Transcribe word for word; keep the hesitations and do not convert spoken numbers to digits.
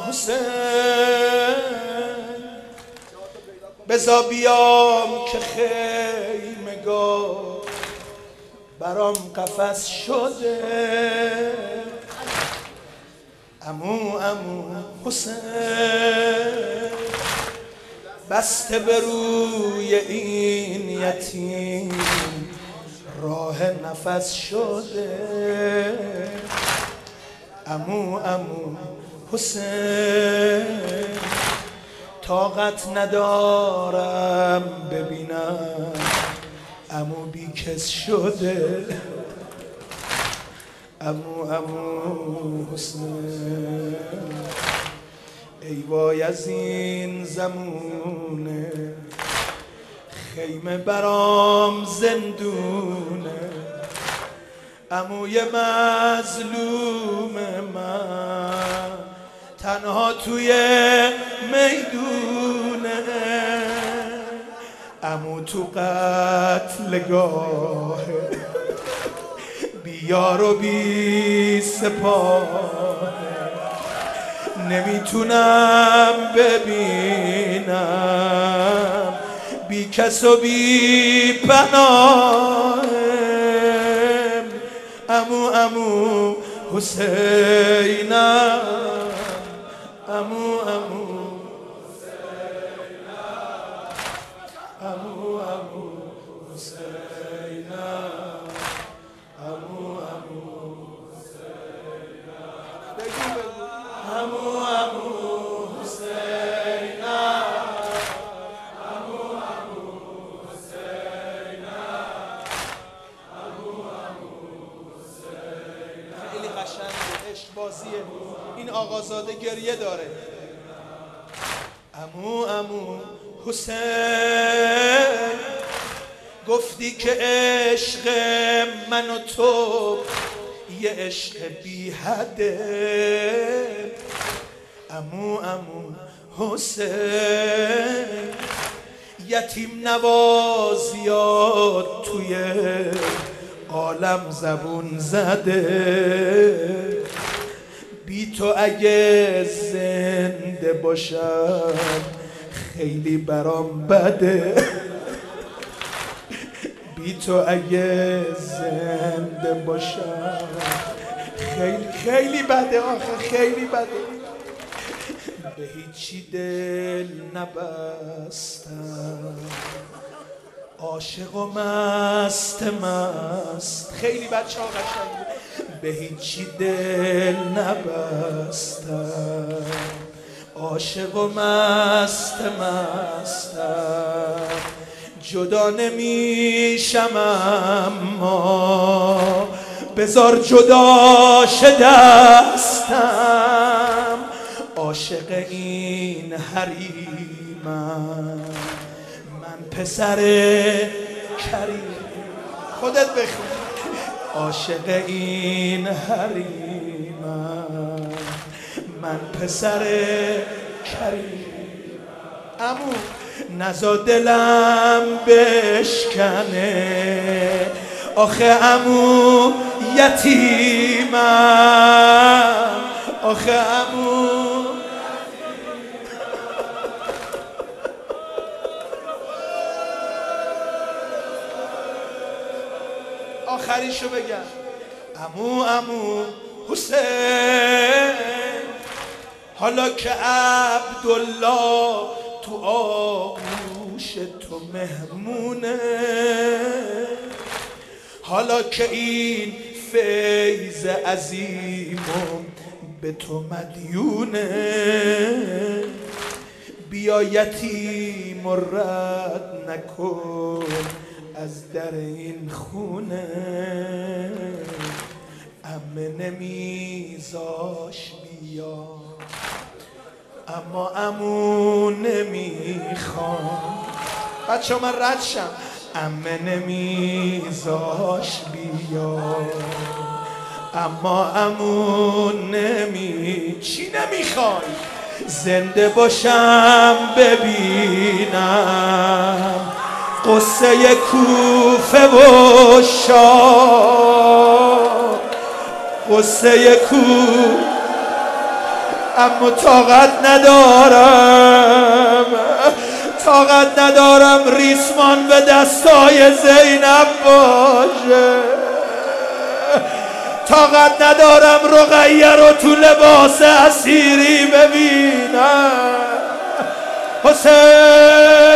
حسین بزا بیام که خیمگاه برام قفس شده عمو عمو حسین بسته به روی این یتیم راه نفس شده عمو عمو حسین طاقت ندارم ببینم عمو بیکس شده عمو عمو حسین ای وای از این زمونه خیمه برام زندونه عموی مظلوم من تنها توی میدونه عمو تو قتلگاه بی یار و بی سپاه نمیتونم ببینم بی کس و بی پناه عمو عمو حسینم عمو عمو حسینم عمو عمو حسینم عمو عمو حسینم بگو بگو عمو عمو حسینم عمو عمو حسینم عمو عمو حسینم خیلی قشنگه عشق بازیه این آقازاده گریه داره عمو عمو حسین گفتی که عشق من و تو یه عشق بی حده عمو عمو حسین یتیم نوازیات توی عالم زبون زده بی تو اگه زنده باشم خیلی برام بده بی تو اگه زنده باشم خیلی خیلی بده آخه خیلی بده به هیچی دل نبستم عاشق و مست مست خیلی بچه ها قشنگ به هیچی دل نبستم عاشق و مست مستم جدا نمیشم اما بذار جدا شدستم عاشق این حریمم من پسر کریم خودت بخون عاشق این حریمم من پسر کریم عمو نزا دلم بشکنه آخه عمو یتیمم آخه عمو آخریشو بگم عمو عمو حسین حالا که عبدالله تو آغوش تو مهمونه حالا که این فیض عظیمم به تو مدیونه بیا یتیم و رد نکن از در این خونه عمه نمیذاش بیا اما عمو نمیخوام بچه من رد شم عمه نمیذاش بیا اما عمو نمی چی نمیخوای زنده باشم ببینم قصه کوفه و شاه قصه کوفه اما طاقت ندارم، طاقت ندارم ریسمان به دستای زینب باشه، طاقت ندارم رقیه رو تو لباس اسیری ببینم. حسین